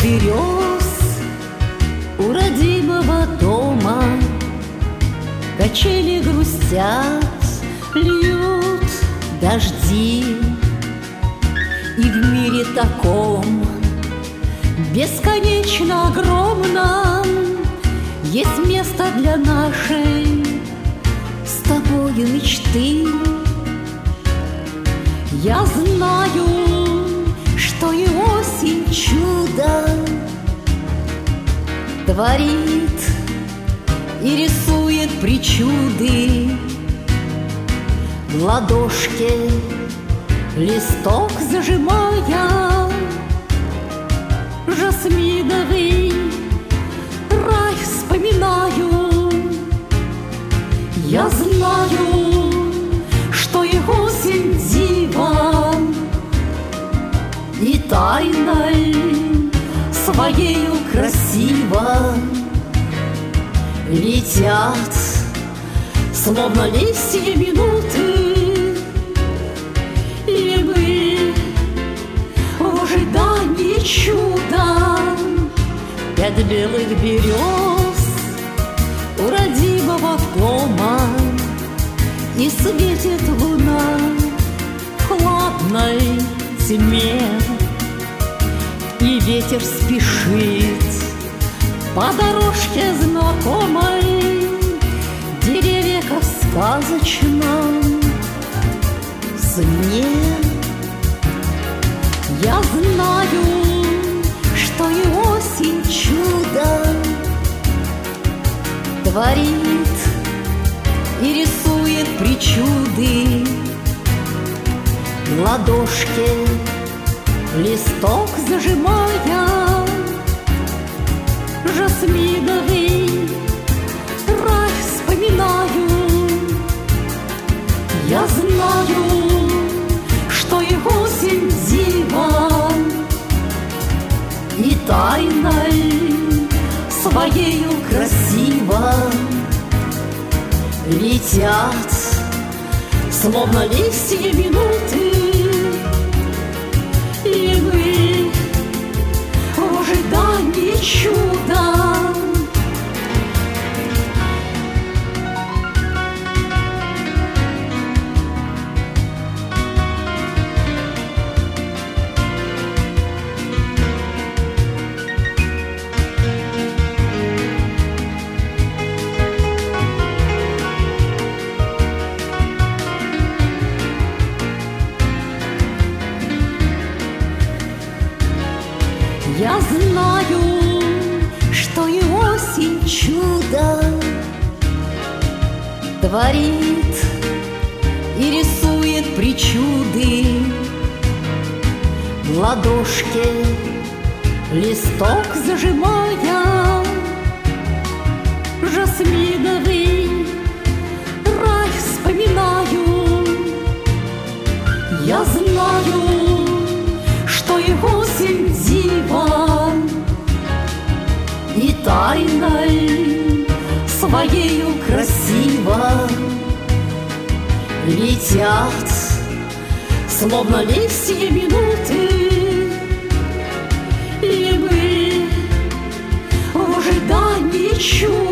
берез у родимого дома. Качели грустят, льют дожди, и в мире таком бесконечно огромном есть место для нашей с тобою мечты. Я знаю, что и осень чудо творит и рисует причуды. В ладошке листок зажимая, жасминовый рай вспоминаю. Я знаю, что и осень дива, и тайной своею красиво летят, словно листья минуты, и мы в ожидании чуда. 5 белых берез у родимого дома, и светит луна в хладной тьме, и ветер спешит по дорожке знакомой, деревья как в сказочном сне. Я знаю, что и осень чудо творит и рисует причуды. В ладошке листок зажимая, жасминовый рай вспоминаю. Я знаю, что и осень дива, и тайной своею красиво летят, словно листья минуты, и мы в ожидании чуда. Я знаю, что и осень чудо творит и рисует причуды. В ладошке листок зажимая, жасминовый рай вспоминаю. Я знаю, что и осень дива, и тайной своею красиво летят, словно листья минуты, и мы в ожидании чуда.